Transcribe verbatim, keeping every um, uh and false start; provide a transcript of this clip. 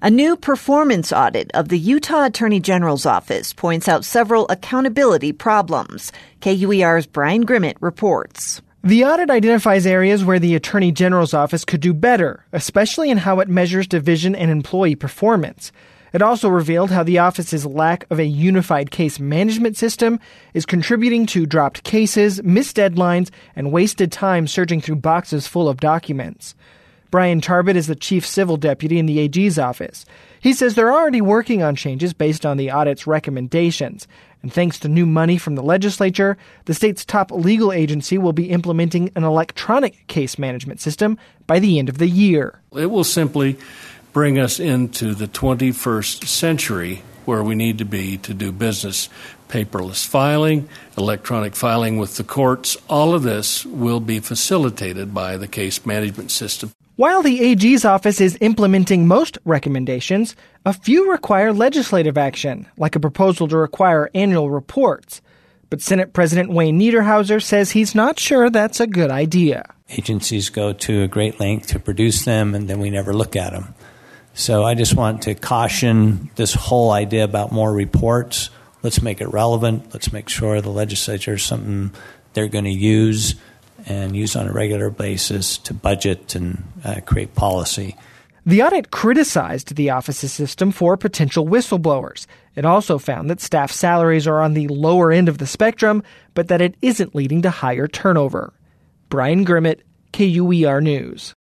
A new performance audit of the Utah Attorney General's office points out several accountability problems. K U E R's Brian Grimmett reports. The audit identifies areas where the Attorney General's office could do better, especially in how it measures division and employee performance. It also revealed how the office's lack of a unified case management system is contributing to dropped cases, missed deadlines, and wasted time searching through boxes full of documents. Brian Tarbett is the chief civil deputy in the A G's office. He says they're already working on changes based on the audit's recommendations. And thanks to new money from the legislature, the state's top legal agency will be implementing an electronic case management system by the end of the year. It will simply bring us into the twenty-first century where we need to be to do business. Paperless filing, electronic filing with the courts, all of this will be facilitated by the case management system. While the A G's office is implementing most recommendations, a few require legislative action, like a proposal to require annual reports. But Senate President Wayne Niederhauser says he's not sure that's a good idea. Agencies go to a great length to produce them, and then we never look at them. So I just want to caution this whole idea about more reports. Let's make it relevant. Let's make sure the legislature is something they're going to use and use on a regular basis to budget and uh, create policy. The audit criticized the office's system for potential whistleblowers. It also found that staff salaries are on the lower end of the spectrum, but that it isn't leading to higher turnover. Brian Grimmett, K U E R News.